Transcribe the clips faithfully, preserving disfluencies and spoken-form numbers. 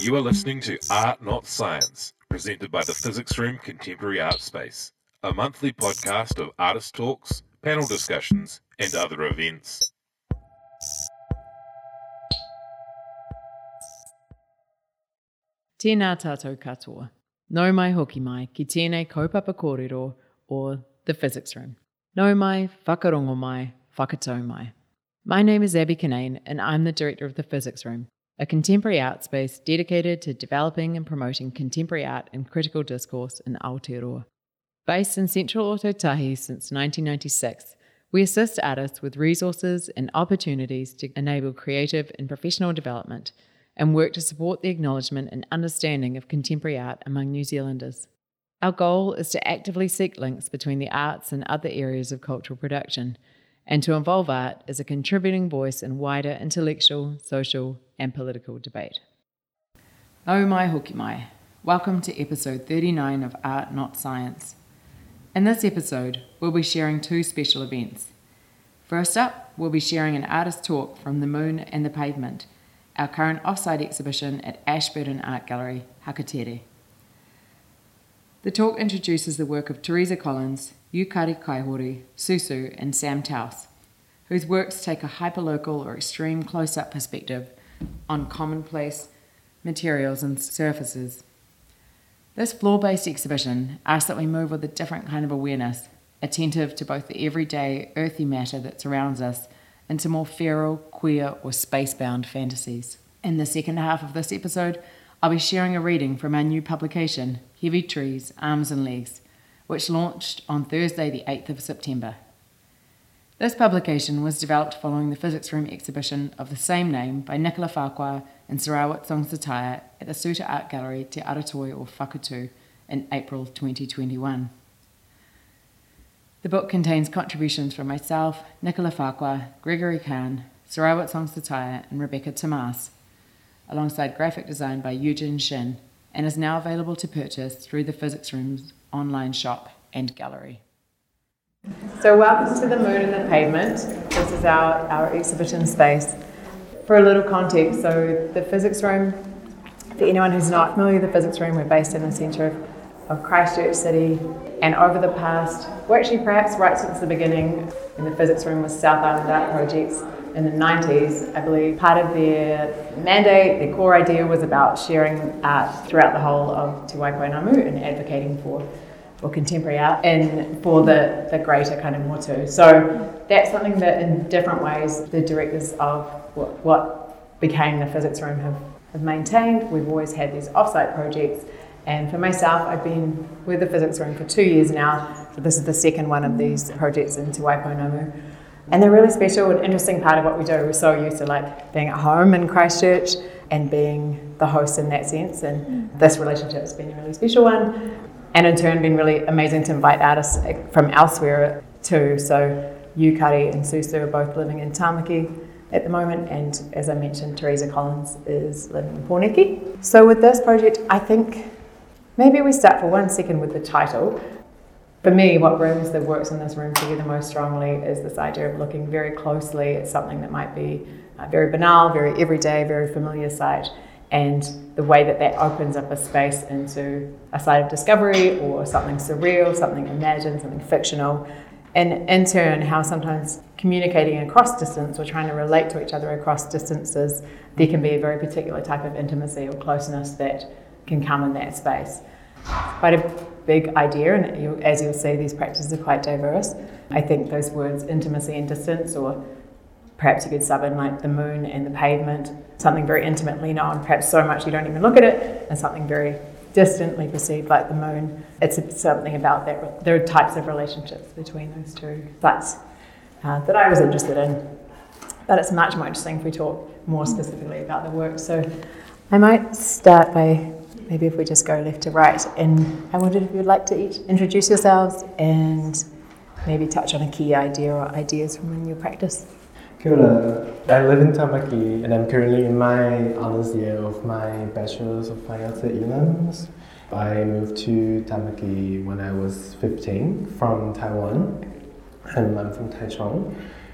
You are listening to Art Not Science, presented by the Physics Room Contemporary Art Space, a monthly podcast of artist talks, panel discussions, and other events. Tēnā tātou katoa. Nau mai hoki mai ki tēnei kaupapa kōrero or the Physics Room. Nau mai, whakarongo mai, whakatau mai. My name is Abby Kinane and I'm the director of the Physics Room, a contemporary art space dedicated to developing and promoting contemporary art and critical discourse in Aotearoa. Based in central Ōtautahi since nineteen ninety-six, we assist artists with resources and opportunities to enable creative and professional development and work to support the acknowledgement and understanding of contemporary art among New Zealanders. Our goal is to actively seek links between the arts and other areas of cultural production, and to involve art as a contributing voice in wider intellectual, social, and political debate. Nau mai hoki mai. Welcome to episode thirty-nine of Art Not Science. In this episode, we'll be sharing two special events. First up, we'll be sharing an artist talk from The Moon and the Pavement, our current off-site exhibition at Ashburton Art Gallery, Hakatere. The talk introduces the work of Teresa Collins, Yukari Kaihori, Susu, and Sam Taus, whose works take a hyperlocal or extreme close-up perspective on commonplace materials and surfaces. This floor-based exhibition asks that we move with a different kind of awareness, attentive to both the everyday, earthy matter that surrounds us and to more feral, queer, or space-bound fantasies. In the second half of this episode, I'll be sharing a reading from our new publication, Heavy Trees, Arms and Legs, which launched on Thursday the eighth of September. This publication was developed following the Physics Room exhibition of the same name by Nicola Farquhar and Sarawat Songsataya at the Suta Art Gallery Te Aratoi or Whakatū in April twenty twenty-one. The book contains contributions from myself, Nicola Farquhar, Gregory Khan, Sarawat Songsataya and Rebecca Tomas, alongside graphic design by Eugene Shin, and is now available to purchase through the Physics Room's online shop and gallery. So welcome to The Moon and the Pavement. This is our, our exhibition space. For a little context, so the Physics Room, for anyone who's not familiar with the Physics Room, we're based in the centre of, of Christchurch City, and over the past, well actually perhaps right since the beginning, when the Physics Room was South Island Art Projects in the nineties, I believe part of their mandate, their core idea was about sharing art throughout the whole of Te Waipounamu and advocating for, for contemporary art and for the, the greater kind of motu. So that's something that in different ways the directors of what, what became the Physics Room have, have maintained. We've always had these off-site projects, and for myself, I've been with the Physics Room for two years now, so this is the second one of these projects in Te Waipounamu. And they're really special and interesting part of what we do. We're so used to like being at home in Christchurch and being the host in that sense. And this relationship has been a really special one. And in turn, been really amazing to invite artists from elsewhere too. So Yukari and Susu are both living in Tāmaki at the moment. And as I mentioned, Teresa Collins is living in Pōneke. So with this project, I think maybe we start for one second with the title. For me, what brings the works in this room together most strongly is this idea of looking very closely at something that might be uh, very banal, very everyday, very familiar sight, and the way that that opens up a space into a site of discovery or something surreal, something imagined, something fictional, and in turn, how sometimes communicating across distance or trying to relate to each other across distances, there can be a very particular type of intimacy or closeness that can come in that space. Quite a big idea, and you, as you'll see, these practices are quite diverse. I think those words intimacy and distance, or perhaps you could sub in like the moon and the pavement, something very intimately known, perhaps so much you don't even look at it, and something very distantly perceived like the moon. It's something about that. There are types of relationships between those two sites uh, that I was interested in, but it's much more interesting if we talk more specifically about the work. So I might start by maybe if we just go left to right, and I wondered if you'd like to each introduce yourselves and maybe touch on a key idea or ideas from your practice. Kia ora. I live in Tāmaki and I'm currently in my honours year of my Bachelor's of Fine Arts at Elands. I moved to Tāmaki when I was fifteen from Taiwan, and I'm from Taichung.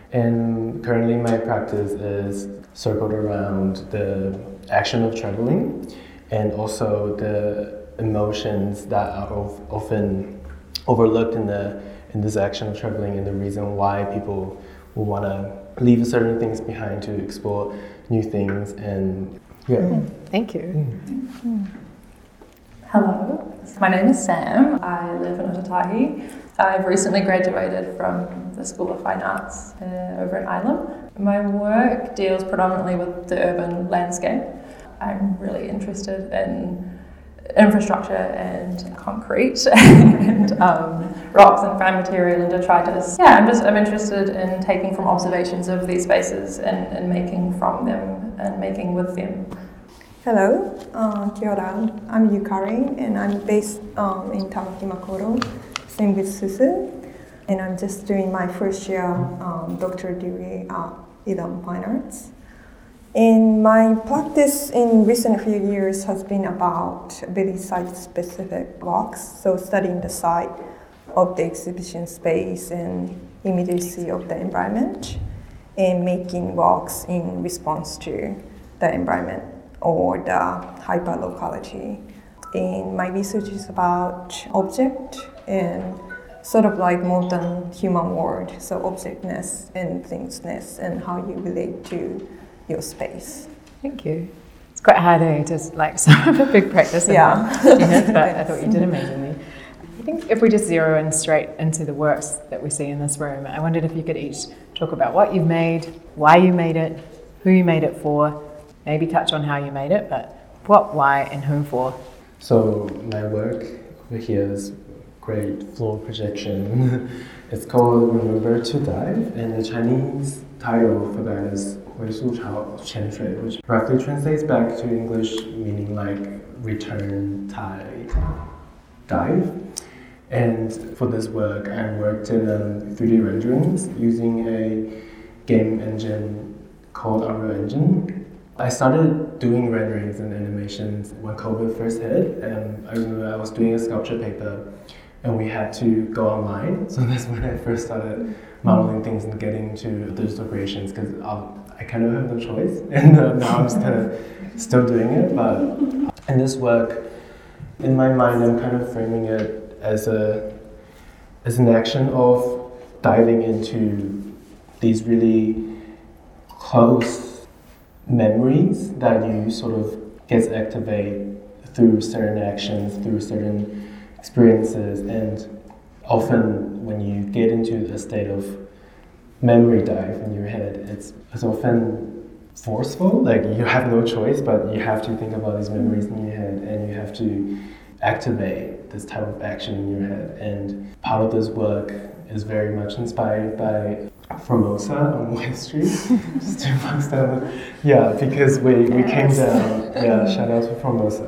And currently my practice is circled around the action of travelling and also the emotions that are of, often overlooked in the in this action of traveling, and the reason why people will want to leave certain things behind to explore new things. And yeah. Mm. Thank you. Mm. Mm. Hello, my name is Sam. I live in Otatahi. I've recently graduated from the School of Fine Arts uh, over in Ilam. My work deals predominantly with the urban landscape. I'm really interested in infrastructure and concrete and um, rocks and fine material and detritus. Yeah, I'm just I'm interested in taking from observations of these spaces and, and making from them and making with them. Hello, uh, kia ora. I'm Yukari and I'm based um, in Tamaki Makaurau, same with Susu. And I'm just doing my first year um, doctorate degree at Ilam Fine Arts. And my practice in recent few years has been about very site-specific walks, so studying the site of the exhibition space and immediacy of the environment, and making walks in response to the environment or the hyperlocality. And my research is about object and sort of like modern human world, so objectness and thingsness and how you relate to your space. Thank you. It's quite hard eh, to like sort of a big practice. Yeah. Yes, but I thought you did amazingly. I think if we just zero in straight into the works that we see in this room, I wondered if you could each talk about what you've made, why you made it, who you made it for, maybe touch on how you made it, but what, why, and who for. So my work over here is great floor projection. It's called Remember to Dive, and the Chinese title for that is 回溯潮潜水, which roughly translates back to English meaning like return tide dive. And for this work, I worked in um, three D renderings using a game engine called Unreal Engine. I started doing renderings and animations when COVID first hit, and I remember I was doing a sculpture paper and we had to go online. So that's when I first started modeling things and getting into digital creations, because I kind of have no choice. And uh, now I'm just kind of still doing it. But in this work, in my mind, I'm kind of framing it as a as an action of diving into these really close memories that you sort of get activated through certain actions, through certain experiences, and often when you get into a state of memory dive in your head, it's, it's often forceful, like you have no choice, but you have to think about these memories in your head and you have to activate this type of action in your head. And part of this work is very much inspired by Formosa on West Street, just two blocks down. Yeah, because we, we came down, yeah, shout out to Formosa.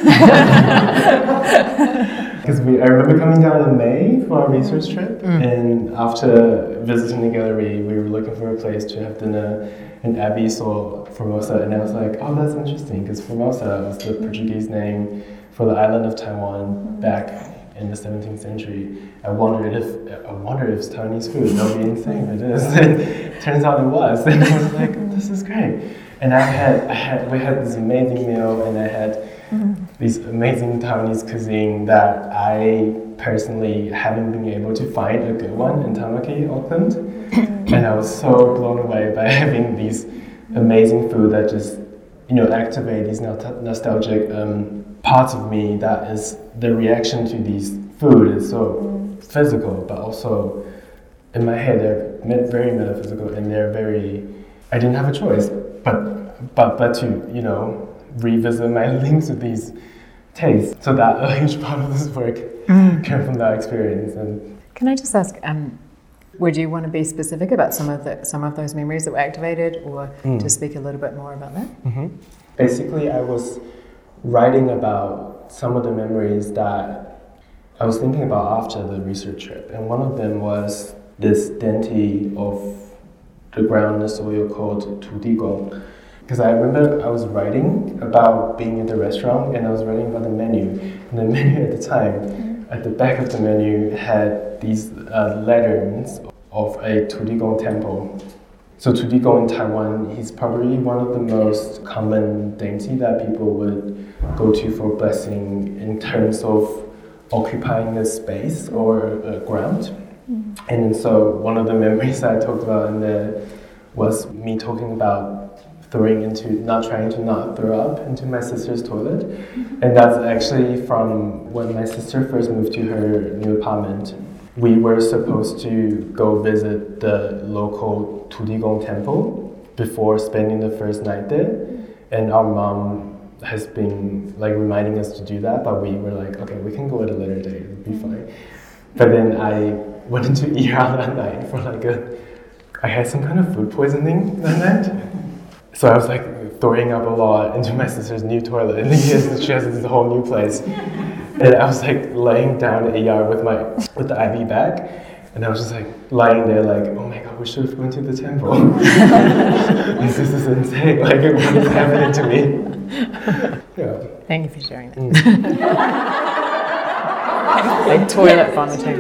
Because we, I remember coming down in May for our research trip, mm. and after visiting the gallery, we were looking for a place to have dinner, and Abby saw Formosa, and I was like, oh, that's interesting, because Formosa was the Portuguese name for the island of Taiwan back in the seventeenth century. I wondered if I wondered if it's Taiwanese food. That would be insane. It is. And turns out it was, and I was like, this is great. And I had, I had, we had this amazing meal, and I had mm-hmm. these amazing Taiwanese cuisine that I personally haven't been able to find a good one in Tamaki, Auckland. Mm-hmm. And I was so blown away by having these amazing food that just, you know, activate these nostalgic um, parts of me. That is the reaction to these food is so mm-hmm. physical, but also in my head they're very metaphysical, and they're very. I didn't have a choice. But, but, but to, you know, revisit my links with these tastes. So that a huge part of this work mm. came from that experience. And can I just ask, um, would you want to be specific about some of the some of those memories that were activated, or mm. to speak a little bit more about that? Mm-hmm. Basically, I was writing about some of the memories that I was thinking about after the research trip, and one of them was this dainty of the ground in the soil called tudigong. Because I remember I was writing about being in the restaurant, and I was writing about the menu. And the menu at the time, mm-hmm. at the back of the menu, had these uh, lanterns of a tudigong temple. So tudigong in Taiwan is probably one of the most common dainty that people would go to for blessing in terms of occupying a space or a ground. Mm. And so one of the memories I talked about in there was me talking about throwing into, not trying to not throw up into my sister's toilet. Mm-hmm. And that's actually from when my sister first moved to her new apartment. We were supposed to go visit the local Tudigong temple before spending the first night there. And our mom has been like reminding us to do that, but we were like, okay, we can go at a later date, it'll be fine. But then I went into E R that night for like a, I had some kind of food poisoning that night. So I was like throwing up a lot into my sister's new toilet, and then she has, she has this whole new place. And I was like laying down in E R with my, with the I V bag, and I was just like lying there like, oh my god, we should have went to the temple. This is insane, like what is happening to me? Yeah. Thank you for sharing that. Mm. Like toilet vomiting.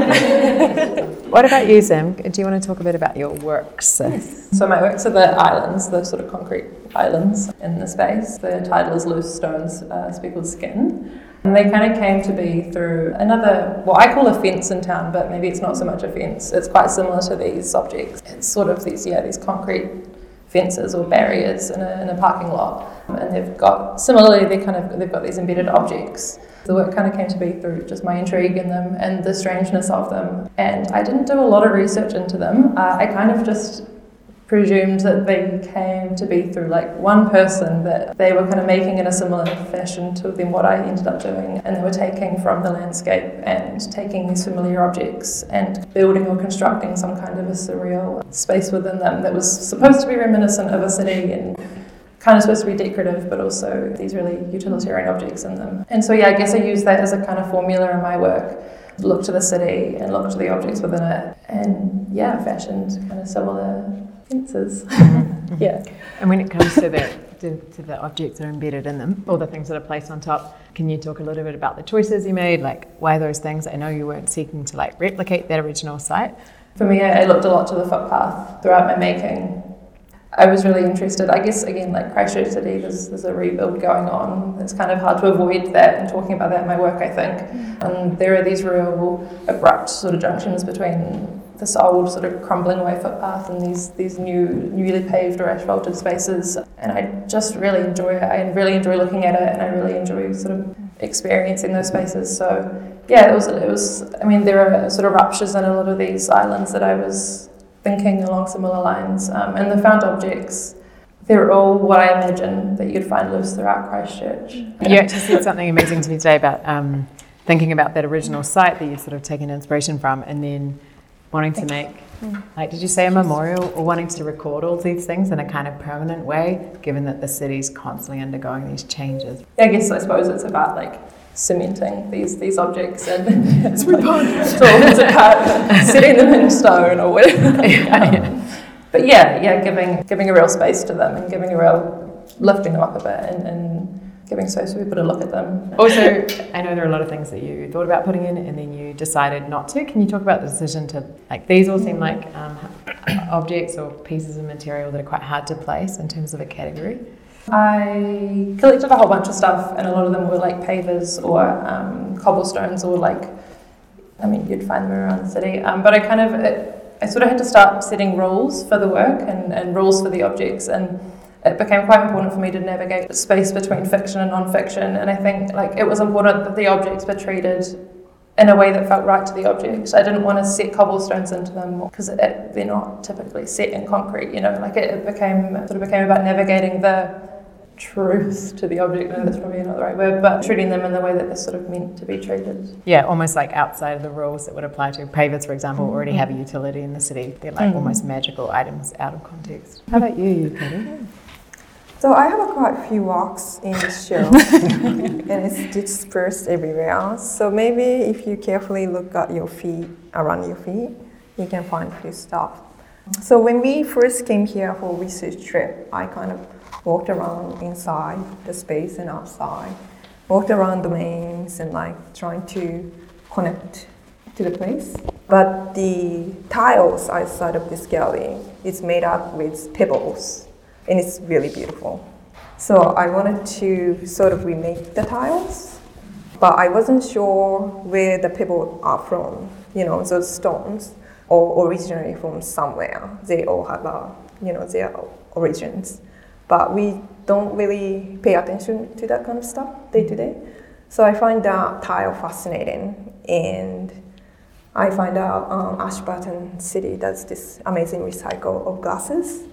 What about you, Sam? Do you want to talk a bit about your works? Yes. So my works are the islands, the sort of concrete islands in the space. The title is Loose Stones, uh, Speckled Skin. And they kind of came to be through another, what I call a fence in town, but maybe it's not so much a fence. It's quite similar to these objects. It's sort of these, yeah, these concrete fences or barriers in a, in a parking lot. And they've got, similarly, they kind of, they've got these embedded objects. The work kind of came to be through just my intrigue in them and the strangeness of them. And I didn't do a lot of research into them. Uh, I kind of just presumed that they came to be through like one person, that they were kind of making in a similar fashion to than what I ended up doing, and they were taking from the landscape and taking these familiar objects and building or constructing some kind of a surreal space within them that was supposed to be reminiscent of a city and kind of supposed to be decorative, but also these really utilitarian objects in them. And so yeah, I guess I used that as a kind of formula in my work. Look to the city and look to the objects within it, and yeah, fashioned kind of similar fences. Mm-hmm. Yeah. And when it comes to the to, to the objects that are embedded in them, or the things that are placed on top, can you talk a little bit about the choices you made? Like, why those things? I know you weren't seeking to like replicate that original site. For me, I looked a lot to the footpath throughout my making. I was really interested, I guess, again, like Christchurch City, there's, there's a rebuild going on. It's kind of hard to avoid that and talking about that in my work, I think. And there are these real abrupt sort of junctions between this old sort of crumbling away footpath and these these new newly paved or asphalted spaces. And I just really enjoy it. I really enjoy looking at it, and I really enjoy sort of experiencing those spaces. So yeah, it was, it was, I mean, there are sort of ruptures in a lot of these islands that I was thinking along similar lines. Um, and the found objects, they're all what I imagine that you'd find loose throughout Christchurch. You actually said something amazing to me today about um, thinking about that original site that you'd sort of taken inspiration from, and then wanting to make, like, did you say a memorial, or wanting to record all these things in a kind of permanent way, given that the city's constantly undergoing these changes? I guess, I suppose it's about like cementing these these objects and it's about setting them in stone or whatever. Yeah, yeah. But yeah, yeah, giving giving a real space to them and giving a real lifting them up a bit and, and giving space for people to look at them. Also, I know there are a lot of things that you thought about putting in and then you decided not to. Can you talk about the decision to, like, these all seem like um, objects or pieces of material that are quite hard to place in terms of a category? I collected a whole bunch of stuff, and a lot of them were like pavers or um, cobblestones, or like, I mean, you'd find them around the city. Um, but I kind of, it, I sort of had to start setting rules for the work and, and rules for the objects, and it became quite important for me to navigate the space between fiction and non-fiction. And I think like it was important that the objects were treated in a way that felt right to the object. I didn't want to set cobblestones into them because they're not typically set in concrete, you know, like it, it became, it sort of became about navigating the truth to the object, and that's probably not the right word, but treating them in the way that they're sort of meant to be treated. Yeah, almost like outside of the rules that would apply to pavers, for example, mm-hmm. already have a utility in the city. They're like mm-hmm. almost magical items out of context. How about you, Yukari? So I have quite a few rocks in the show, and it's dispersed everywhere. So maybe if you carefully look at your feet, around your feet, you can find a few stuff. So when we first came here for a research trip, I kind of walked around inside the space and outside, walked around domains and like trying to connect to the place. But the tiles outside of this gallery is made up with pebbles, and it's really beautiful. So I wanted to sort of remake the tiles, but I wasn't sure where the people are from, you know, those stones, or originally from somewhere. They all have, a, you know, their origins. But we don't really pay attention to that kind of stuff day to day. So I find that tile fascinating, and I find out um, Ashburton City does this amazing recycle of glasses.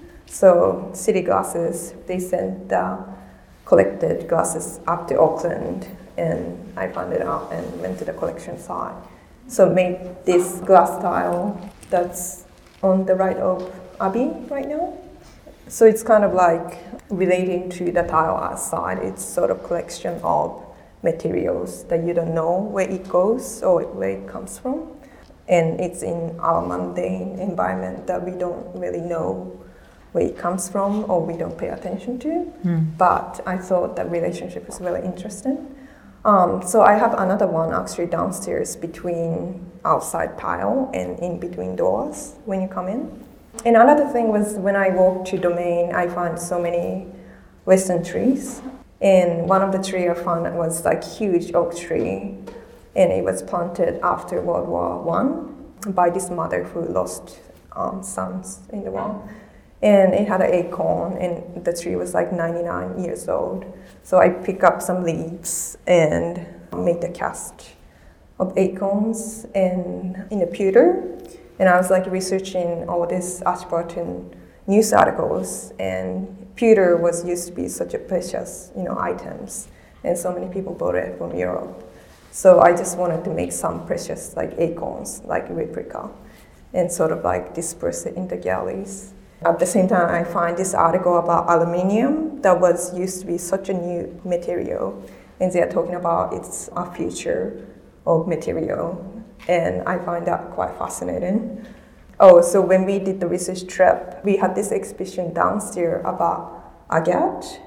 So City Glasses, they send the collected glasses up to Auckland, and I found it out and went to the collection site. So made this glass tile that's on the right of Abbey right now. So it's kind of like relating to the tile outside. It's sort of collection of materials that you don't know where it goes or where it comes from. And it's in our mundane environment that we don't really know where it comes from or we don't pay attention to. Mm. But I thought that relationship was really interesting. Um, so I have another one actually downstairs between outside tile and in between doors when you come in. And another thing was when I walked to Domain, I found so many Western trees. And one of the trees I found was like huge oak tree, and it was planted after World War One by this mother who lost um, sons in the war. And it had an acorn, and the tree was like ninety-nine years old. So I picked up some leaves and made the cast of acorns and in a pewter. And I was like researching all these Ashburton news articles, and pewter was used to be such a precious, you know, items, and so many people bought it from Europe. So I just wanted to make some precious like acorns, like replica, and sort of like disperse it into galleries. At the same time, I find this article about aluminium that was used to be such a new material, and they are talking about it's a future of material, and I find that quite fascinating. Oh, so when we did the research trip, we had this exhibition downstairs about agate.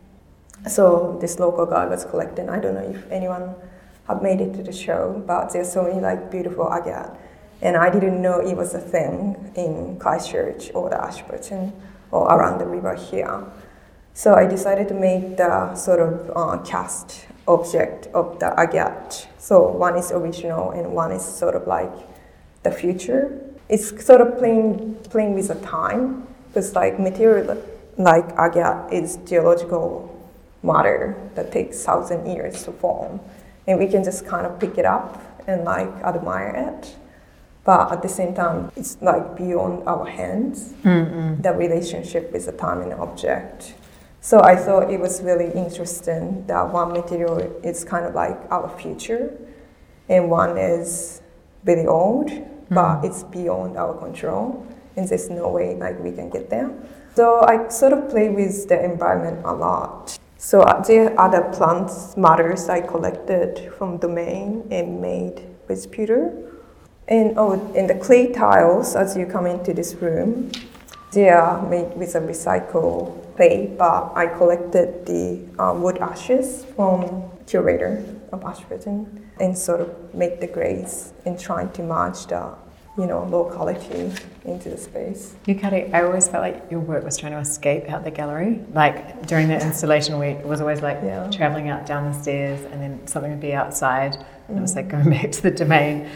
So this local guy was collecting. I don't know if anyone have made it to the show, but there's so many like beautiful agate. And I didn't know it was a thing in Christchurch or the Ashburton or around the river here. So I decided to make the sort of uh, cast object of the agate. So one is original and one is sort of like the future. It's sort of playing playing with the time, because like material like agate is geological matter that takes thousand years to form, and we can just kind of pick it up and like admire it. But at the same time, it's like beyond our hands, mm-hmm. the relationship with the time and the object. So I thought it was really interesting that one material is kind of like our future, and one is really old, mm-hmm. but it's beyond our control, and there's no way like we can get there. So I sort of play with the environment a lot. So there are other plants, matters I collected from Domain and made with pewter. And oh, in the clay tiles, as you come into this room, they are made with a recycled clay, but I collected the uh, wood ashes from curator of Ashburton and sort of make the grays and trying to match the, you know, locality into the space. Yukari, I always felt like your work was trying to escape out the gallery. Like during the installation week, it was always like yeah. traveling out down the stairs, and then something would be outside. And it was like going back to the Domain.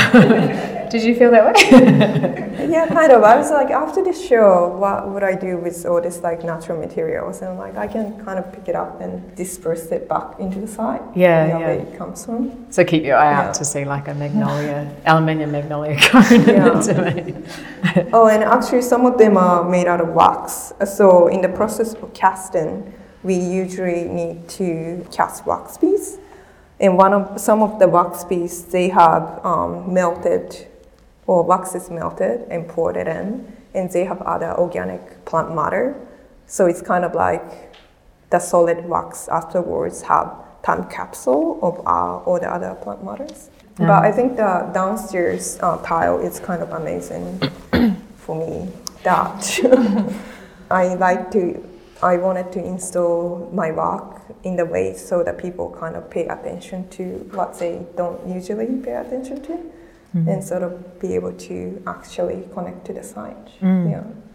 Yeah. Did you feel that way? Yeah, kind of. I was like, after this show, what would I do with all this like natural materials? And I'm like, I can kind of pick it up and disperse it back into the site. Yeah, you know, yeah. where it comes from. So keep your eye out yeah. to see like a magnolia, aluminium magnolia cone yeah. in the Domain. Oh, and actually some of them are made out of wax. So in the process of casting, we usually need to cast wax piece. And one of some of the wax piece, they have um, melted, or wax is melted and poured it in, and they have other organic plant matter. So it's kind of like the solid wax afterwards have time capsule of uh, all the other plant matters. Mm. But I think the downstairs uh, tile is kind of amazing for me. That I like to. I wanted to install my work in the way so that people kind of pay attention to what they don't usually pay attention to, mm-hmm. and sort of be able to actually connect to the site. Mm. Yeah.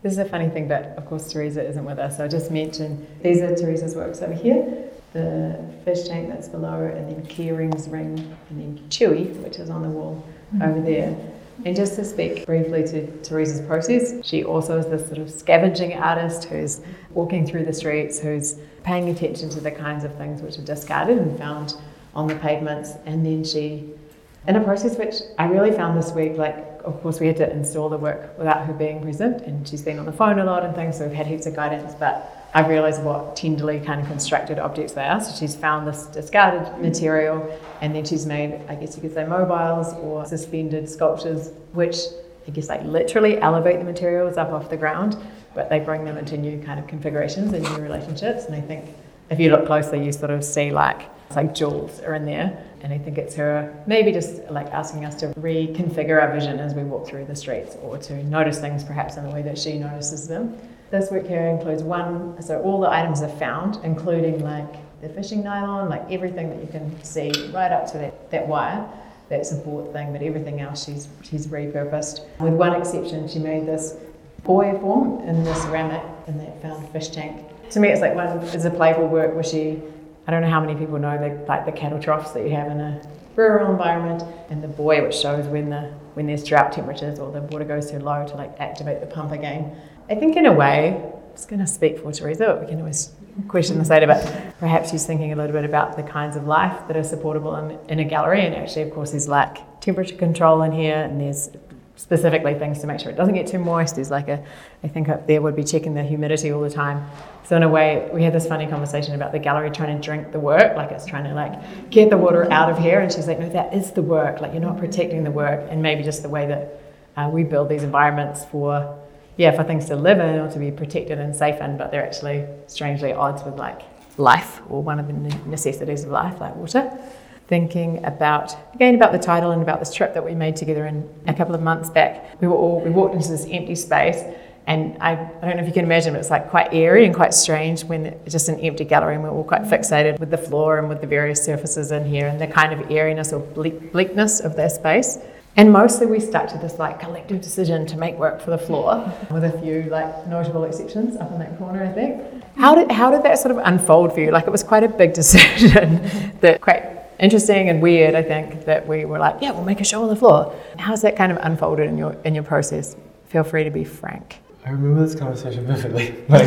This is a funny thing, but of course Teresa isn't with us, so I just mentioned these are Teresa's works over here. The fish tank that's below, and then Kering's ring, and then Chewy, which is on the wall mm-hmm. over there. And just to speak briefly to Teresa's process, she also is this sort of scavenging artist who's walking through the streets, who's paying attention to the kinds of things which are discarded and found on the pavements. And then she, in a process which I really found this week, like, of course we had to install the work without her being present, and she's been on the phone a lot and things, so we've had heaps of guidance, but I've realised what tenderly kind of constructed objects they are. So she's found this discarded material, and then she's made, I guess you could say, mobiles or suspended sculptures, which I guess like literally elevate the materials up off the ground, but they bring them into new kind of configurations and new relationships. And I think if you look closely, you sort of see like, it's like jewels are in there. And I think it's her maybe just like asking us to reconfigure our vision as we walk through the streets, or to notice things perhaps in the way that she notices them. This work here includes one, so all the items are found, including like the fishing nylon, like everything that you can see right up to that, that wire, that support thing, but everything else she's she's repurposed. With one exception, she made this buoy form in the ceramic in that found fish tank. To me, it's like one is a playful work where she, I don't know how many people know the, like the cattle troughs that you have in a rural environment, and the buoy which shows when the when there's drought temperatures or the water goes too low to like activate the pump again. I think in a way, I'm just going to speak for Teresa, but we can always question this later, but perhaps she's thinking a little bit about the kinds of life that are supportable in, in a gallery. And actually, of course, there's like temperature control in here, and there's specifically things to make sure it doesn't get too moist. There's like a, I think up there would be checking the humidity all the time. So in a way, we had this funny conversation about the gallery trying to drink the work, like it's trying to like get the water out of here. And she's like, no, that is the work. Like you're not protecting the work. And maybe just the way that uh, we build these environments for, yeah, for things to live in or to be protected and safe in, but they're actually strangely at odds with like life, or one of the necessities of life, like water. Thinking about, again, about the title and about this trip that we made together in a couple of months back. We were all, we walked into this empty space, and I, I don't know if you can imagine, but it's like quite eerie and quite strange when it's just an empty gallery, and we're all quite fixated with the floor and with the various surfaces in here and the kind of eeriness or bleak, bleakness of that space. And mostly we stuck to this like collective decision to make work for the floor, with a few like notable exceptions up in that corner, I think. How did how did that sort of unfold for you? Like it was quite a big decision, that quite interesting and weird, I think, that we were like, yeah, we'll make a show on the floor. How's that kind of unfolded in your in your process? Feel free to be frank. I remember this conversation vividly. Like,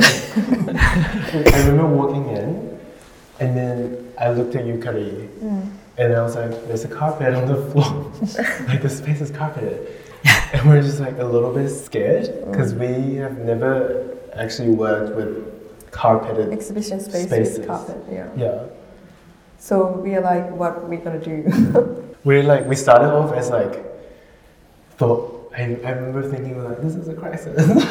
I remember walking in, and then I looked at Yukari, mm. and I was like, there's a carpet on the floor. Like, the space is carpeted. And we're just like a little bit scared, because we have never actually worked with carpeted exhibition space spaces. With carpet, yeah. Yeah. So we are like, what are we gonna do? We're like, we started off as like, thought, I, I remember thinking like, this is a crisis. Like,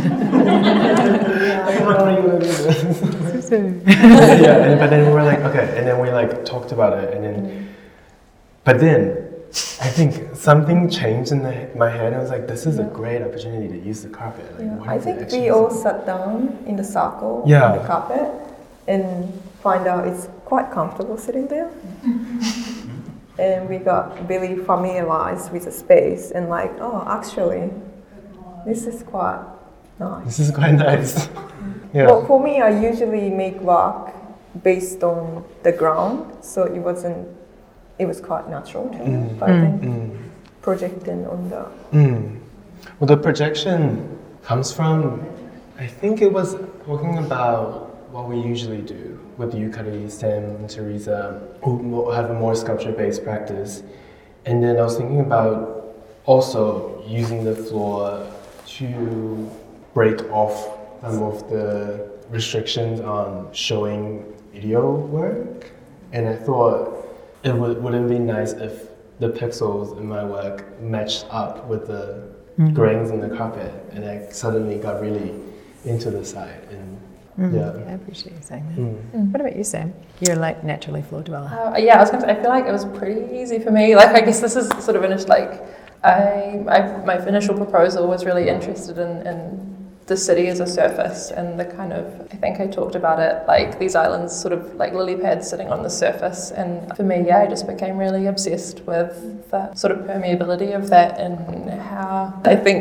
how are you gonna do this? Yeah, and, but then we were like, okay, and then we like talked about it, and then, but then, I think something changed in the, my head. I was like, this is a great opportunity to use the carpet. Like, yeah. I think we all sat down in the circle yeah. on the carpet and find out it's quite comfortable sitting there. And we got really familiarized with the space and like, oh, actually, this is quite nice. This is quite nice. Yeah. Well, for me, I usually make work based on the ground, so it wasn't, it was quite natural to me. Mm. But I think mm. projecting on the... Mm. Well, the projection comes from, I think it was talking about what we usually do with Yukari, Sam, and Teresa, who have a more sculpture-based practice. And then I was thinking about also using the floor to break off some of the restrictions on showing video work. And I thought it would, wouldn't it be nice if the pixels in my work matched up with the mm-hmm. grains in the carpet, and I suddenly got really into the side. And Mm. yeah. yeah, I appreciate you saying that. Mm. Mm. What about you, Sam? You're like naturally floor dweller. Uh, yeah, I was going to say, I feel like it was pretty easy for me. Like, I guess this is sort of initial, like, I, I my initial proposal was really interested in, in the city as a surface, and the kind of, I think I talked about it, like these islands sort of like lily pads sitting on the surface. And for me, yeah, I just became really obsessed with the sort of permeability of that, and how I think that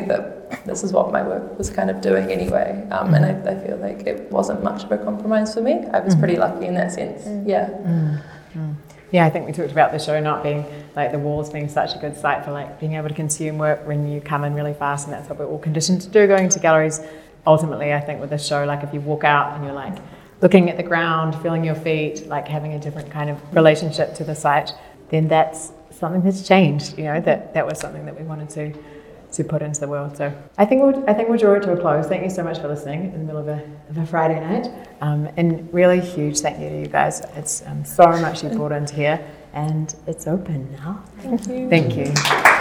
this is what my work was kind of doing anyway. Um, and I, I feel like it wasn't much of a compromise for me. I was pretty lucky in that sense. Yeah. Mm. Mm. Yeah, I think we talked about the show not being, like the walls being such a good site for like being able to consume work when you come in really fast, and that's what we're all conditioned to do going to galleries. Ultimately, I think with this show, like if you walk out and you're like looking at the ground, feeling your feet, like having a different kind of relationship to the site, then that's something that's changed, you know, that, that was something that we wanted to to put into the world. So I think we'll I think we'll draw it to a close. Thank you so much for listening in the middle of a, of a Friday night. Um, and really huge thank you to you guys. It's um, so much you brought into here, and it's open now. Thank you. Thank you.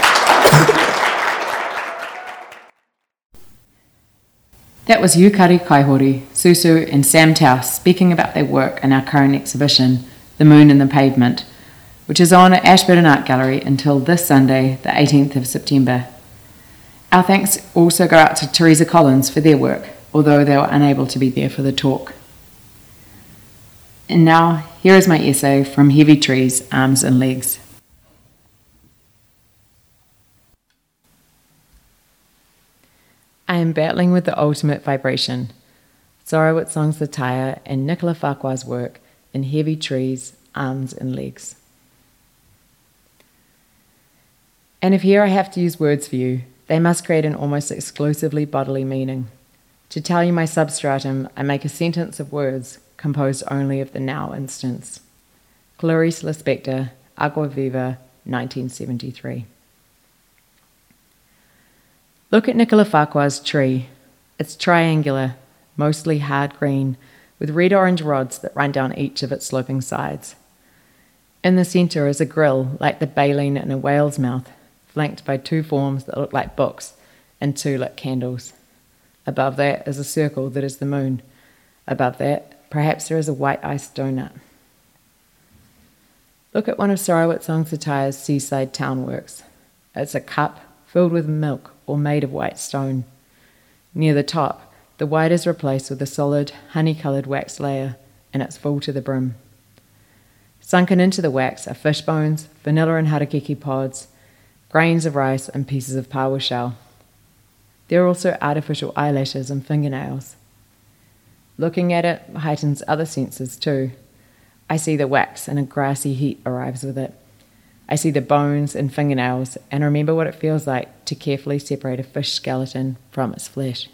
That was Yukari Kaihori, Susu and Sam Taus speaking about their work in our current exhibition, The Moon and the Pavement, which is on at Ashburton Art Gallery until this Sunday, the eighteenth of September. Our thanks also go out to Teresa Collins for their work, although they were unable to be there for the talk. And now, here is my essay from Heavy Trees, Arms and Legs. I am battling with the ultimate vibration. Zora Witzong-Sataya and Nicola Farquhar's work in Heavy Trees, Arms and Legs. And if here I have to use words for you, they must create an almost exclusively bodily meaning. To tell you my substratum, I make a sentence of words composed only of the now instance. Clarice Lispector, Agua Viva, nineteen seventy-three. Look at Nicola Farquhar's tree. It's triangular, mostly hard green, with red-orange rods that run down each of its sloping sides. In the centre is a grill like the baleen in a whale's mouth, flanked by two forms that look like books and two lit candles. Above that is a circle that is the moon. Above that, perhaps there is a white iced donut. Look at one of Zora Witzong-Sataya's seaside town works. It's a cup filled with milk or made of white stone. Near the top, the white is replaced with a solid, honey-coloured wax layer, and it's full to the brim. Sunken into the wax are fish bones, vanilla and harakeke pods, grains of rice and pieces of paua shell. There are also artificial eyelashes and fingernails. Looking at it heightens other senses too. I see the wax and a grassy heat arrives with it. I see the bones and fingernails and remember what it feels like to carefully separate a fish skeleton from its flesh.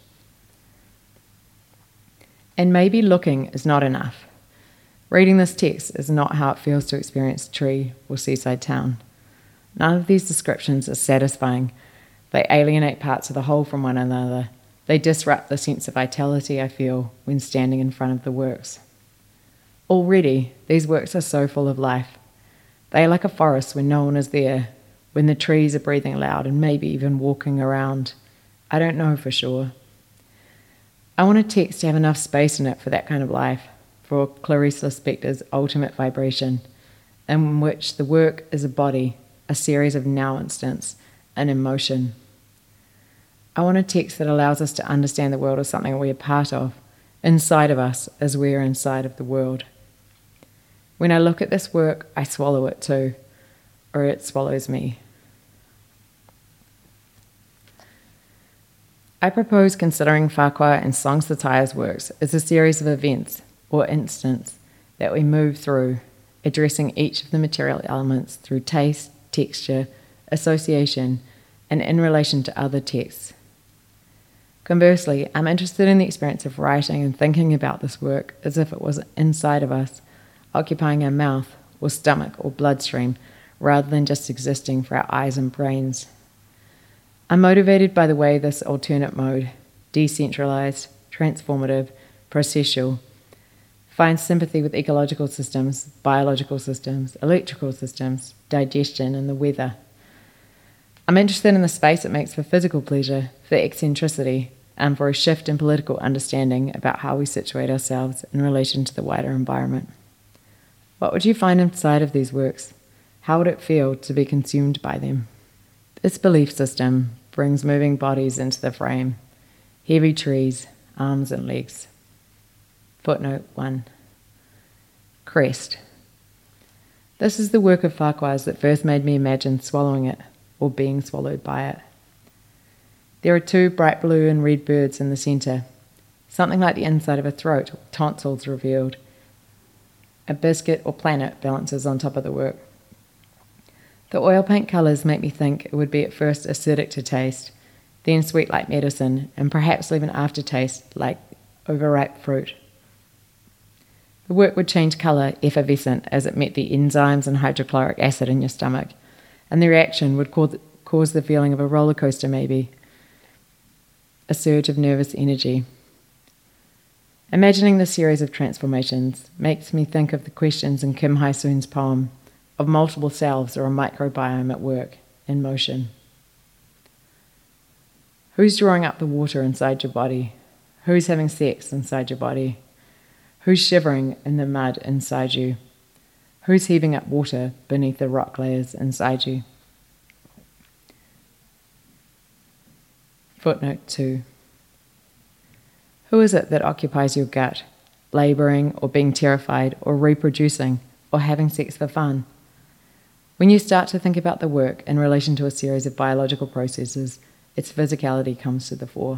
And maybe looking is not enough. Reading this text is not how it feels to experience tree or seaside town. None of these descriptions are satisfying. They alienate parts of the whole from one another. They disrupt the sense of vitality I feel when standing in front of the works. Already, these works are so full of life. They are like a forest when no one is there, when the trees are breathing loud and maybe even walking around. I don't know for sure. I want a text to have enough space in it for that kind of life, for Clarice Lispector's ultimate vibration, in which the work is a body, a series of now instants, an emotion. I want a text that allows us to understand the world as something we are part of, inside of us as we are inside of the world. When I look at this work, I swallow it too, or it swallows me. I propose considering Farquhar and Song-Sataya's works as a series of events, or instants, that we move through, addressing each of the material elements through taste, texture, association, and in relation to other texts. Conversely, I'm interested in the experience of writing and thinking about this work as if it was inside of us, occupying our mouth or stomach or bloodstream, rather than just existing for our eyes and brains. I'm motivated by the way this alternate mode, decentralized, transformative, processual, finds sympathy with ecological systems, biological systems, electrical systems, digestion, and the weather. I'm interested in the space it makes for physical pleasure, for eccentricity, and for a shift in political understanding about how we situate ourselves in relation to the wider environment. What would you find inside of these works? How would it feel to be consumed by them? This belief system brings moving bodies into the frame, heavy trees, arms and legs. Footnote one. Crest. This is the work of Farquhar's that first made me imagine swallowing it, or being swallowed by it. There are two bright blue and red birds in the centre, something like the inside of a throat, with tonsils revealed. A biscuit or planet balances on top of the work. The oil paint colours make me think it would be at first acidic to taste, then sweet like medicine, and perhaps leave an aftertaste like overripe fruit. The work would change colour effervescent as it met the enzymes and hydrochloric acid in your stomach, and the reaction would cause the feeling of a roller coaster maybe, a surge of nervous energy. Imagining the series of transformations makes me think of the questions in Kim Hai-soon's poem, of multiple selves or a microbiome at work, in motion. Who's drawing up the water inside your body? Who's having sex inside your body? Who's shivering in the mud inside you? Who's heaving up water beneath the rock layers inside you? Footnote two. Who is it that occupies your gut, labouring or being terrified or reproducing or having sex for fun? When you start to think about the work in relation to a series of biological processes, its physicality comes to the fore.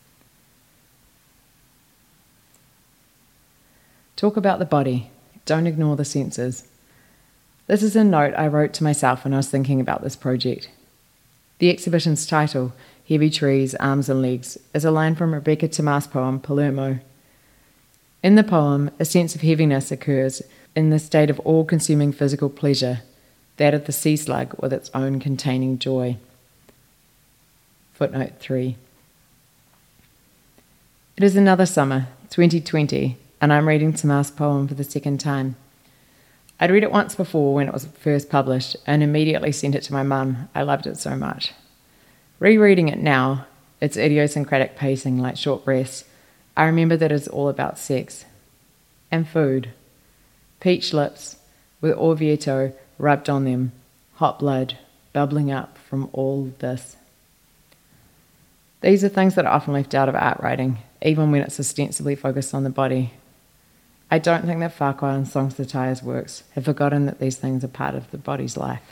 Talk about the body. Don't ignore the senses. This is a note I wrote to myself when I was thinking about this project. The exhibition's title, Heavy Trees, Arms and Legs, is a line from Rebecca Tomas' poem, Palermo. In the poem, a sense of heaviness occurs in the state of all-consuming physical pleasure, that of the sea slug with its own containing joy. Footnote three. It is another summer, twenty twenty, and I'm reading Tomas' poem for the second time. I'd read it once before when it was first published and immediately sent it to my mum. I loved it so much. Rereading it now, its idiosyncratic pacing like short breaths, I remember that it's all about sex and food. Peach lips with Orvieto rubbed on them, hot blood bubbling up from all this. These are things that are often left out of art writing, even when it's ostensibly focused on the body. I don't think that Farquhar and Songthathai's works have forgotten that these things are part of the body's life.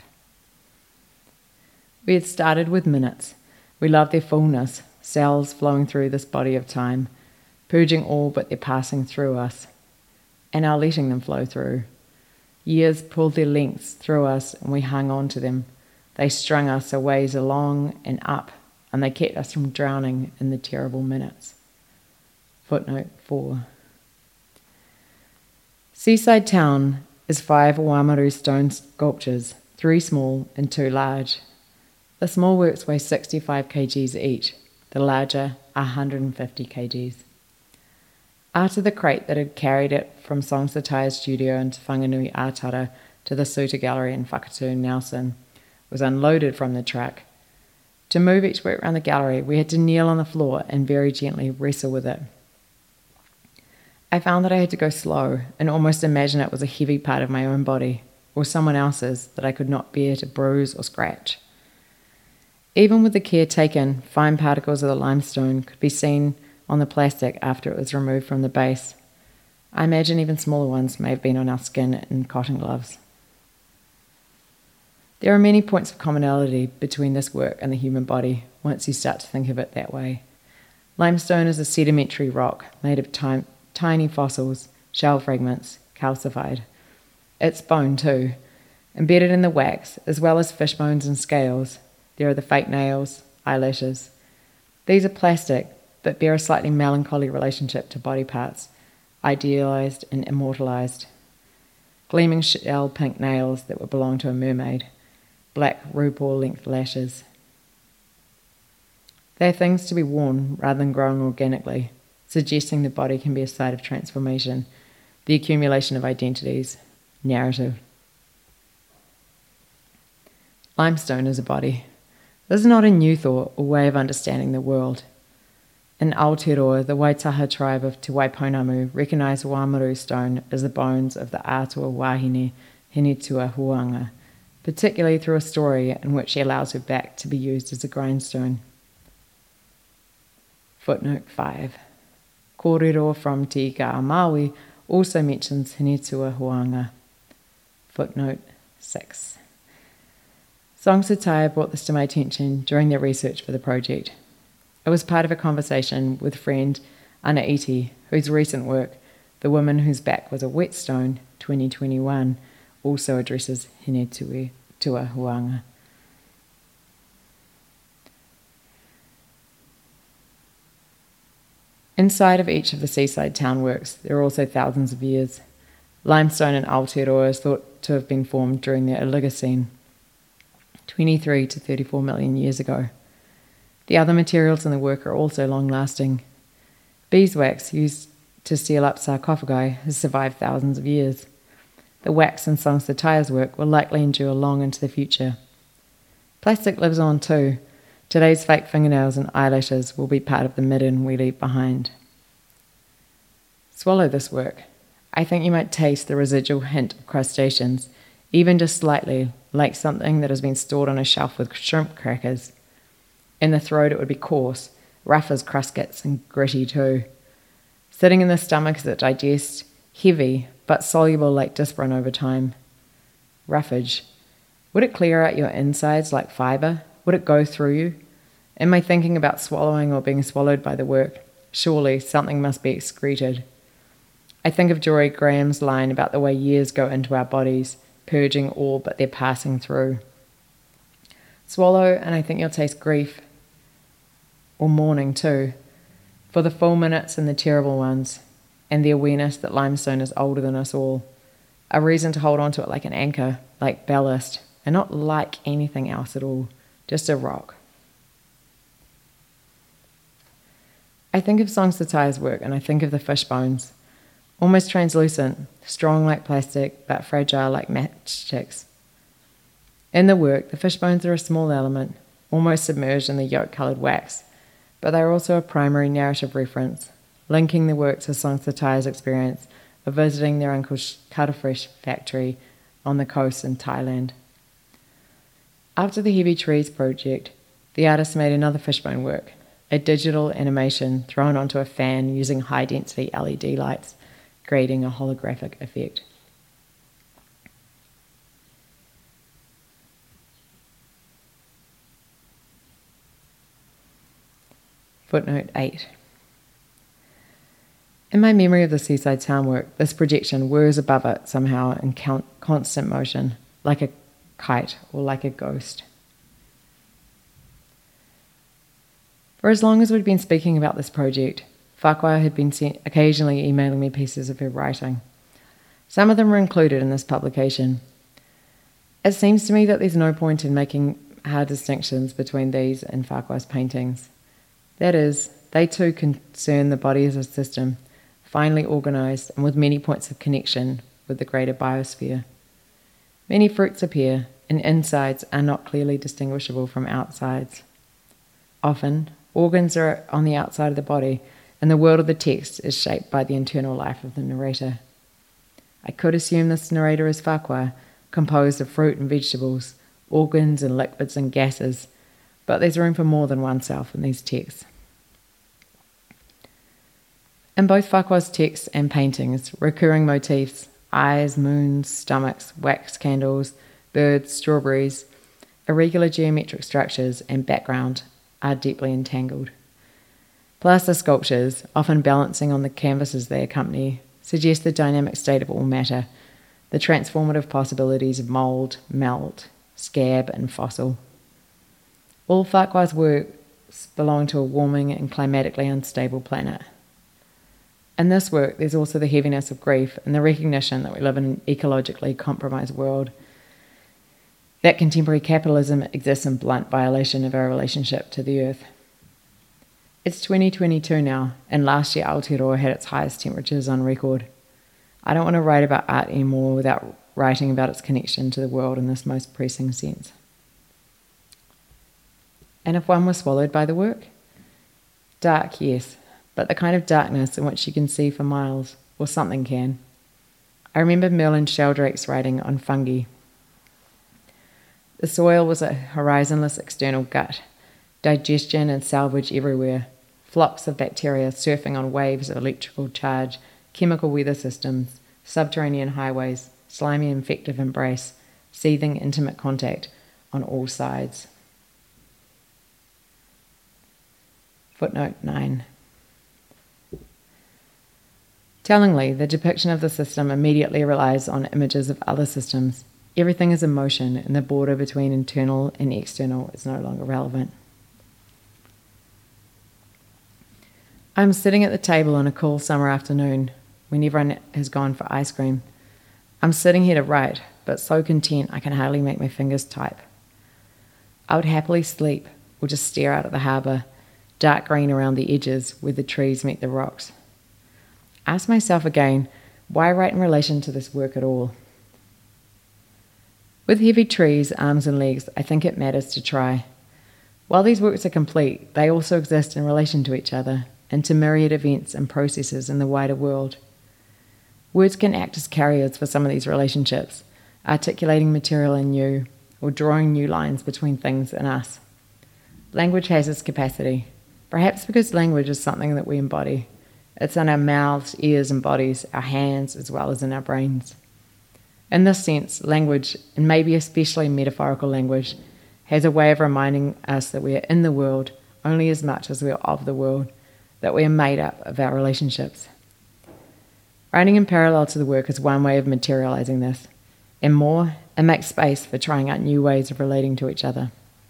We had started with minutes. We loved their fullness, cells flowing through this body of time, purging all but their passing through us, and our letting them flow through. Years pulled their lengths through us and we hung on to them. They strung us a ways along and up, and they kept us from drowning in the terrible minutes. Footnote four. Seaside Town is five Oamaru stone sculptures, three small and two large. The small works weigh sixty-five kilograms each, the larger one hundred fifty kilograms. After the crate that had carried it from Songthathai's studio into Whanganui Atara to the Suter Gallery in Whakatū, Nelson, was unloaded from the truck, to move each work around the gallery, we had to kneel on the floor and very gently wrestle with it. I found that I had to go slow and almost imagine it was a heavy part of my own body, or someone else's, that I could not bear to bruise or scratch. Even with the care taken, fine particles of the limestone could be seen on the plastic after it was removed from the base. I imagine even smaller ones may have been on our skin in cotton gloves. There are many points of commonality between this work and the human body once you start to think of it that way. Limestone is a sedimentary rock made of time, tiny fossils, shell fragments, calcified. It's bone too, embedded in the wax, as well as fish bones and scales. There are the fake nails, eyelashes. These are plastic, but bear a slightly melancholy relationship to body parts, idealized and immortalized. Gleaming shell pink nails that would belong to a mermaid, black RuPaul-length lashes. They are things to be worn rather than growing organically, suggesting the body can be a site of transformation, the accumulation of identities, narrative. Limestone is a body. This is not a new thought or way of understanding the world. In Aotearoa, the Waitaha tribe of Te Waiponamu recognise Oamaru stone as the bones of the Atua Wahine Hinetua Huanga, particularly through a story in which she allows her back to be used as a grindstone. Footnote five. Kōrero from Te Ika Maui also mentions Hinetua Huanga. Footnote six. Songthathai brought this to my attention during their research for the project. It was part of a conversation with friend Ana Iti, whose recent work, The Woman Whose Back Was a Whetstone, twenty twenty-one, also addresses Hine Tui Tua Huanga. Inside of each of the seaside town works, there are also thousands of years. Limestone in Aotearoa is thought to have been formed during the Oligocene, twenty-three to thirty-four million years ago. The other materials in the work are also long-lasting. Beeswax, used to seal up sarcophagi, has survived thousands of years. The wax in Songthathai's work will likely endure long into the future. Plastic lives on too. Today's fake fingernails and eyelashes will be part of the midden we leave behind. Swallow this work. I think you might taste the residual hint of crustaceans, even just slightly, like something that has been stored on a shelf with shrimp crackers. In the throat it would be coarse, rough as cruscats, and gritty too. Sitting in the stomach as it digests, heavy, but soluble like Disprin over time. Roughage. Would it clear out your insides like fibre? Would it go through you? Am I thinking about swallowing or being swallowed by the work? Surely something must be excreted. I think of Jory Graham's line about the way years go into our bodies, purging all but they're passing through. Swallow, and I think you'll taste grief, or mourning too, for the full minutes and the terrible ones, and the awareness that limestone is older than us all, a reason to hold on to it like an anchor, like ballast, and not like anything else at all, just a rock. I think of Songthathai's work and I think of the fish bones, almost translucent, strong like plastic, but fragile like matchsticks. In the work, the fish bones are a small element, almost submerged in the yolk-coloured wax, but they are also a primary narrative reference, linking the work to Songthathai's experience of visiting their uncle's cuttlefish factory on the coast in Thailand. After the Heavy Trees project, the artist made another fishbone work, a digital animation thrown onto a fan using high-density L E D lights, creating a holographic effect. Footnote eight. In my memory of the seaside town work, this projection whirs above it somehow in count, constant motion, like a kite or like a ghost. For as long as we'd been speaking about this project, Whakwa had been sent, occasionally emailing me pieces of her writing. Some of them were included in this publication. It seems to me that there's no point in making hard distinctions between these and Whakwa's paintings. That is, they too concern the body as a system, finely organised and with many points of connection with the greater biosphere. Many fruits appear, and insides are not clearly distinguishable from outsides. Often, organs are on the outside of the body, and the world of the text is shaped by the internal life of the narrator. I could assume this narrator is Whakwa, composed of fruit and vegetables, organs and liquids and gases, but there's room for more than oneself in these texts. In both Whakwa's texts and paintings, recurring motifs, eyes, moons, stomachs, wax candles, birds, strawberries, irregular geometric structures, and background are deeply entangled. Plaster sculptures, often balancing on the canvases they accompany, suggest the dynamic state of all matter, the transformative possibilities of mould, melt, scab, and fossil. All Whakwa's works belong to a warming and climatically unstable planet. In this work, there's also the heaviness of grief and the recognition that we live in an ecologically compromised world, that contemporary capitalism exists in blunt violation of our relationship to the earth. It's twenty twenty-two now, and last year Aotearoa had its highest temperatures on record. I don't want to write about art anymore without writing about its connection to the world in this most pressing sense. And if one was swallowed by the work? Dark, yes, but the kind of darkness in which you can see for miles, or something can. I remember Merlin Sheldrake's writing on fungi. The soil was a horizonless external gut, digestion and salvage everywhere, flocks of bacteria surfing on waves of electrical charge, chemical weather systems, subterranean highways, slimy infective embrace, seething intimate contact on all sides. Footnote nine. Tellingly, the depiction of the system immediately relies on images of other systems. Everything is in motion, and the border between internal and external is no longer relevant. I'm sitting at the table on a cool summer afternoon when everyone has gone for ice cream. I'm sitting here to write, but so content I can hardly make my fingers type. I would happily sleep or just stare out at the harbour, dark green around the edges where the trees meet the rocks. Ask myself again, why write in relation to this work at all? With heavy trees, arms and legs, I think it matters to try. While these works are complete, they also exist in relation to each other and to myriad events and processes in the wider world. Words can act as carriers for some of these relationships, articulating material anew or drawing new lines between things and us. Language has its capacity, perhaps because language is something that we embody. It's in our mouths, ears, and bodies, our hands, as well as in our brains. In this sense, language, and maybe especially metaphorical language, has a way of reminding us that we are in the world only as much as we are of the world, that we are made up of our relationships. Writing in parallel to the work is one way of materializing this, and more, it makes space for trying out new ways of relating to each other.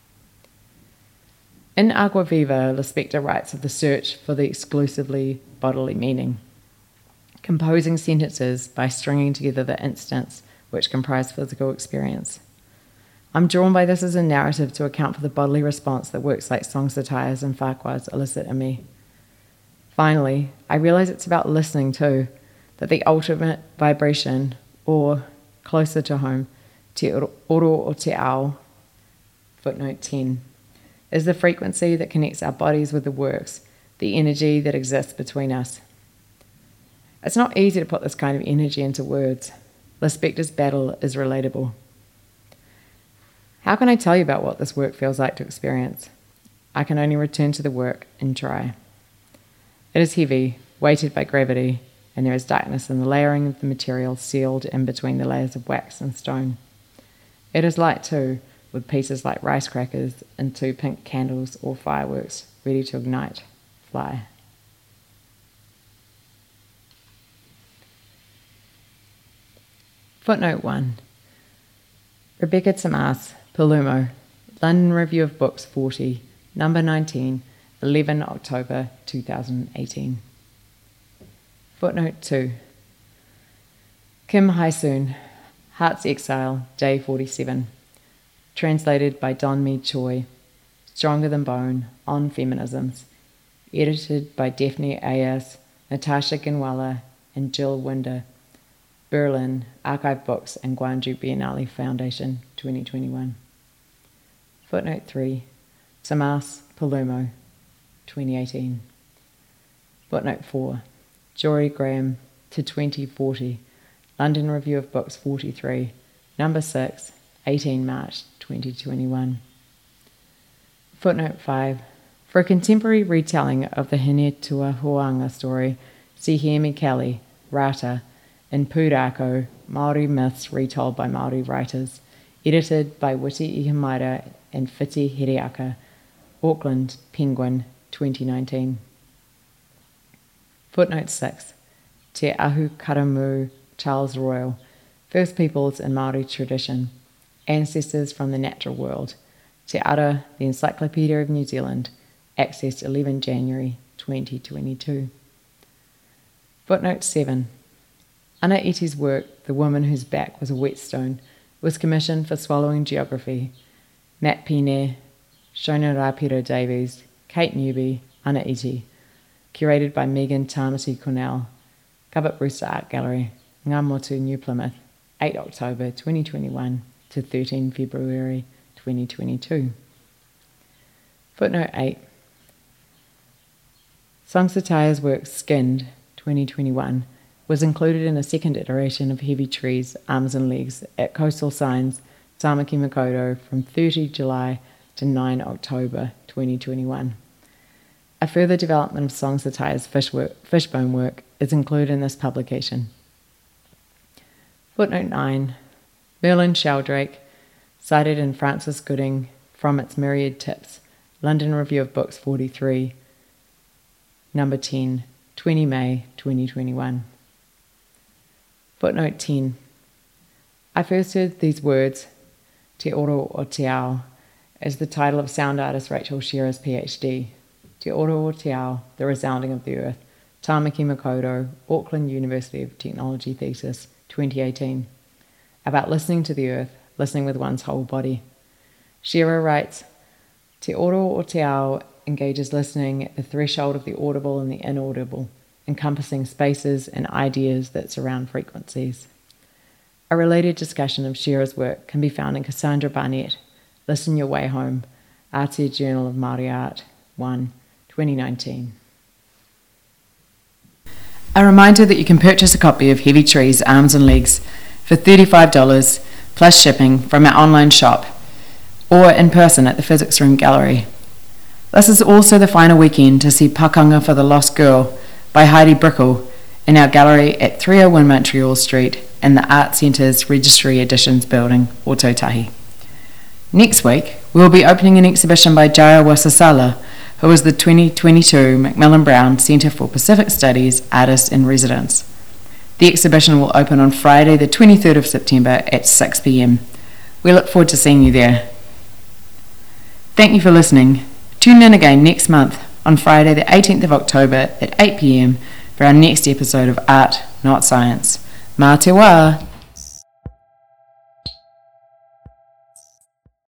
In Agua Viva, Lispector writes of the search for the exclusively bodily meaning, composing sentences by stringing together the instants which comprise physical experience. I'm drawn by this as a narrative to account for the bodily response that works like song satires and farquhards elicit in me. Finally, I realise it's about listening too, that the ultimate vibration, or, closer to home, te oro o te ao, footnote ten, is the frequency that connects our bodies with the works, the energy that exists between us. It's not easy to put this kind of energy into words. Lispector's battle is relatable. How can I tell you about what this work feels like to experience? I can only return to the work and try. It is heavy, weighted by gravity, and there is darkness in the layering of the material sealed in between the layers of wax and stone. It is light too, with pieces like rice crackers and two pink candles or fireworks ready to ignite, fly. Footnote one. Rebecca Tamas, Palumo, London Review of Books forty, number nineteen, eleven October two thousand eighteen. Footnote two. Kim Hai-soon, Heart's Exile, day forty-seven. Translated by Don-mi Choi, Stronger Than Bone, on Feminisms. Edited by Daphne Ayers, Natasha Ginwala, and Jill Winder. Berlin, Archive Books and Gwangju Biennale Foundation, twenty twenty-one. Footnote three. Tamas, Palumo, twenty eighteen. Footnote four. Jory Graham, To twenty forty, London Review of Books forty-three, number six, eighteen March twenty twenty-one. Footnote five. For a contemporary retelling of the Hinetuahuanga story, see Hemi Kelly, Rata, in Pūrākau, Māori Myths Retold by Māori Writers, edited by Witi Ihamaira and Whiti Hiriaka, Auckland, Penguin, twenty nineteen. Footnote six. Te Ahu Karamu Charles Royal, First Peoples in Māori Tradition, Ancestors from the Natural World, Te Ara, the Encyclopedia of New Zealand, accessed eleventh January twenty twenty-two. Footnote seven. Ana Iti's work, The Woman Whose Back Was a Whetstone, was commissioned for Swallowing Geography. Matt Pine, Shona Rapiro Davies, Kate Newby, Ana Iti. Curated by Megan Tamati Cornell, Covert Brewster Art Gallery, Ngamotu, New Plymouth, eighth October twenty twenty-one to thirteenth February twenty twenty-two. Footnote eight. Song Sataya's work Skinned, twenty twenty-one, was included in a second iteration of Heavy Trees, Arms and Legs at Coastal Signs, Tamaki Makaurau from thirtieth July to ninth October twenty twenty-one. A further development of Song Sataya's fish work, fishbone work is included in this publication. Footnote nine. Merlin Sheldrake, cited in Francis Gooding, From Its Myriad Tips, London Review of Books forty-three, number ten, the twentieth of May twenty twenty-one. Footnote ten. I first heard these words, Te Oro o Te Ao, as the title of sound artist Rachel Shearer's PhD. Te Oro o Te Ao, The Resounding of the Earth, Tamaki Makaurau, Auckland University of Technology thesis, twenty eighteen. About listening to the earth, listening with one's whole body. Shearer writes, Te Oro o Te Ao engages listening at the threshold of the audible and the inaudible, encompassing spaces and ideas that surround frequencies. A related discussion of Shearer's work can be found in Cassandra Barnett, Listen Your Way Home, Aotea Journal of Māori Art, one, twenty nineteen. A reminder that you can purchase a copy of Heavy Trees, Arms and Legs for thirty-five dollars plus shipping from our online shop or in person at the Physics Room Gallery. This is also the final weekend to see Pakanga for the Lost Girl by Heidi Brickell in our gallery at three oh one Montreal Street in the Art Centre's Registry Editions building, Ōtautahi. Next week, we will be opening an exhibition by Jaya Wasasala, who is the twenty twenty-two Macmillan Brown Centre for Pacific Studies Artist in Residence. The exhibition will open on Friday the twenty-third of September at six p.m. We look forward to seeing you there. Thank you for listening. Tune in again next month on Friday the eighteenth of October at eight p.m. for our next episode of Art, Not Science. Mā te wā!